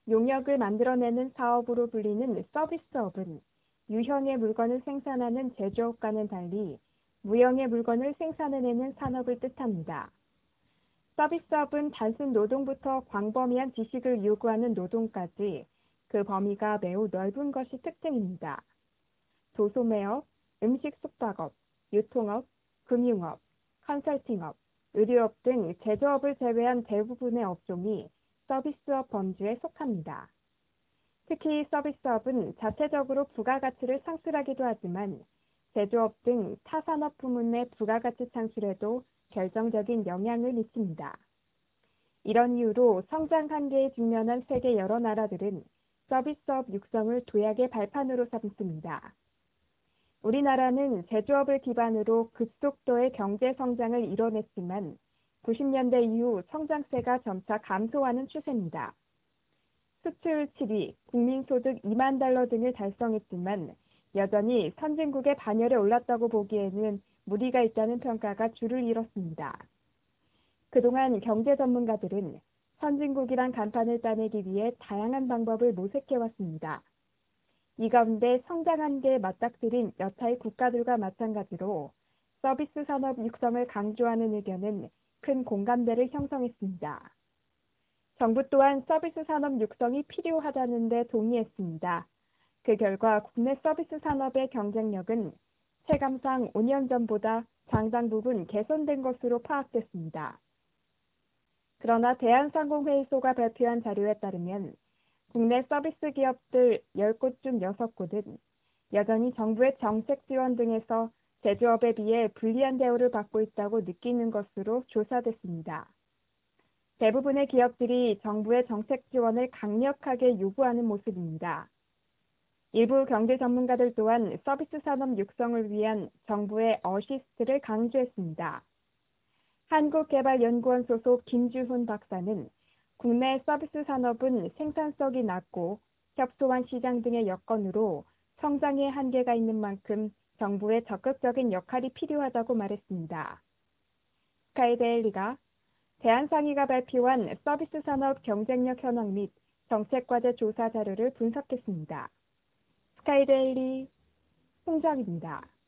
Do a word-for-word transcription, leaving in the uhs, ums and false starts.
용역을 만들어내는 사업으로 불리는 서비스업은 유형의 물건을 생산하는 제조업과는 달리 무형의 물건을 생산해내는 산업을 뜻합니다. 서비스업은 단순 노동부터 광범위한 지식을 요구하는 노동까지 그 범위가 매우 넓은 것이 특징입니다. 도소매업, 음식 숙박업, 유통업, 금융업, 컨설팅업, 의료업 등 제조업을 제외한 대부분의 업종이 서비스업 범주에 속합니다. 특히 서비스업은 자체적으로 부가가치를 창출하기도 하지만 제조업 등 타산업 부문의 부가가치 창출에도 결정적인 영향을 미칩니다. 이런 이유로 성장 한계에 직면한 세계 여러 나라들은 서비스업 육성을 도약의 발판으로 삼습니다. 우리나라는 제조업을 기반으로 급속도의 경제 성장을 이뤄냈지만 구십 년대 이후 성장세가 점차 감소하는 추세입니다. 수출 칠 위, 국민소득 이만 달러 등을 달성했지만 여전히 선진국의 반열에 올랐다고 보기에는 무리가 있다는 평가가 줄을 이뤘습니다. 그동안 경제 전문가들은 선진국이란 간판을 따내기 위해 다양한 방법을 모색해왔습니다. 이 가운데 성장 한계에 맞닥뜨린 여타의 국가들과 마찬가지로 서비스 산업 육성을 강조하는 의견은 큰 공감대를 형성했습니다. 정부 또한 서비스 산업 육성이 필요하다는 데 동의했습니다. 그 결과 국내 서비스 산업의 경쟁력은 체감상 오 년 전보다 상당 부분 개선된 것으로 파악됐습니다. 그러나 대한상공회의소가 발표한 자료에 따르면 국내 서비스 기업들 열 곳 중 여섯 곳은 여전히 정부의 정책 지원 등에서 제조업에 비해 불리한 대우를 받고 있다고 느끼는 것으로 조사됐습니다. 대부분의 기업들이 정부의 정책 지원을 강력하게 요구하는 모습입니다. 일부 경제 전문가들 또한 서비스 산업 육성을 위한 정부의 어시스트를 강조했습니다. 한국개발연구원 소속 김주훈 박사는 국내 서비스 산업은 생산성이 낮고 협소한 시장 등의 여건으로 성장에 한계가 있는 만큼 정부의 적극적인 역할이 필요하다고 말했습니다. 스카이데일리가 대한상의가 발표한 서비스 산업 경쟁력 현황 및 정책과제 조사 자료를 분석했습니다. 스카이데일리 홍정입니다.